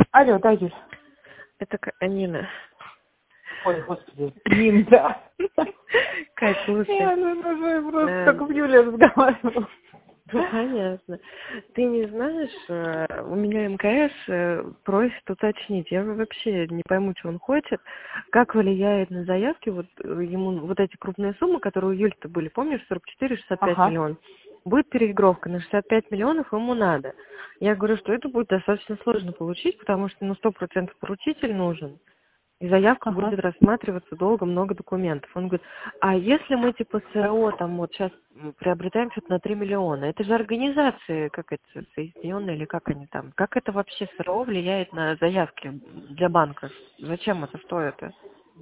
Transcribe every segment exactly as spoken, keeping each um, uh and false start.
Алло, да, Юль. Это К- Нина. Ой, господи, Нин, да. Кать, слушай. Я ну, ну, просто э, как в Юле разговаривала. Ну, понятно. Ты не знаешь, э, у меня МКС э, просит уточнить. Я вообще не пойму, что он хочет. Как влияет на заявки вот э, ему вот эти крупные суммы, которые у Юли-то были, помнишь, сорок четыре шестьдесят пять Ага. миллионов. Будет переигровка на шестьдесят пять миллионов, ему надо. Я говорю, что это будет достаточно сложно получить, потому что ну сто процентов поручитель нужен. И заявка Ага. будет рассматриваться долго, много документов. Он говорит, а если мы типа СРО там вот сейчас приобретаем что-то на три миллиона, это же организации, как это, соединенные или как они там, как это вообще СРО влияет на заявки для банка? Зачем это, что это?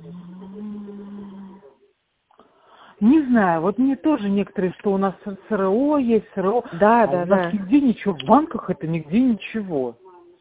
Не знаю, вот мне тоже некоторые, что у нас СРО есть, СРО, Да, а да, у нас да. нигде ничего, в банках это нигде ничего.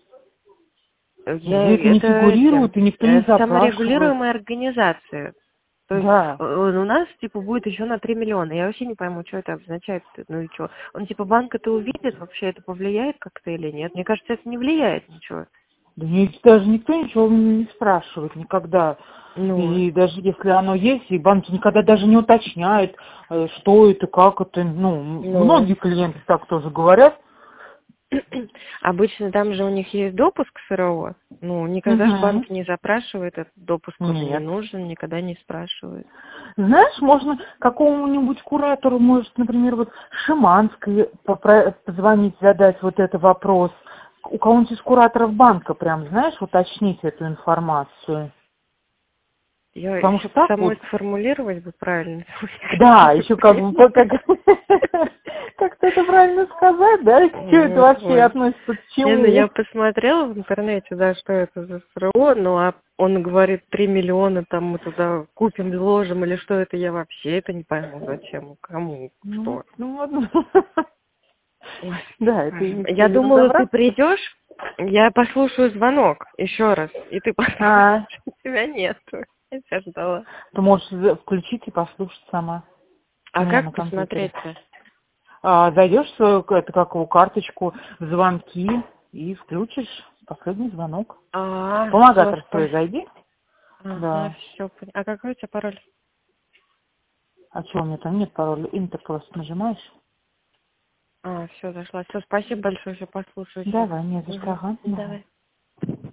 Я, Нигде это не это эти, фигурирует, и никто не э, запрашивает. саморегулируемые организации. То есть Да. э, у нас, типа, будет еще на три миллиона. Я вообще не пойму, что это обозначает. Ну и что? Он, типа, банк это увидит, вообще это повлияет как-то или нет? Мне кажется, это не влияет ничего. Да ни- даже никто ничего не спрашивает никогда. Ну, И даже если оно есть, и банки никогда даже не уточняют, э, что это, как это. Ну, м- ну. многие клиенты так тоже говорят. Обычно там же у них есть допуск к СРО. Ну, никогда же Угу. банк не запрашивает, этот допуск он не Нет. нужен, никогда не спрашивает. Знаешь, можно какому-нибудь куратору, может, например, вот Шиманской попро- позвонить, задать вот этот вопрос. У кого-нибудь из кураторов банка прям, знаешь, уточнить эту информацию. Я Потому еще что так вот. самой сформулировать бы правильно. Да, еще как бы, как, как это правильно сказать, да, к чему это Вот, вообще вот. относится, к Не, ну я чему? посмотрела в интернете, да, что это за СРО, ну а он говорит, три миллиона там мы туда купим, вложим, или что это, я вообще это не пойму, зачем, кому, Ну, что. ну ладно. Ой. Да, это им Я не думала, ты разобраться. придешь, я послушаю звонок еще раз, и ты А, послушаешь, тебя нету. Я тебя ждала. ты можешь за- включить и послушать сама у А меня как на компьютере. посмотреть-то? А, зайдешь в свою, это как его, карточку, в звонки и включишь последний звонок. А, все, Помогатор свой спасибо. зайди. Ага, Да. все. А какой у тебя пароль? А что, у меня там нет пароля? Интер просто нажимаешь. А, все, зашла. Все, спасибо большое, все послушаю сейчас. Давай, не за что. Угу. Ага, давай. Давай.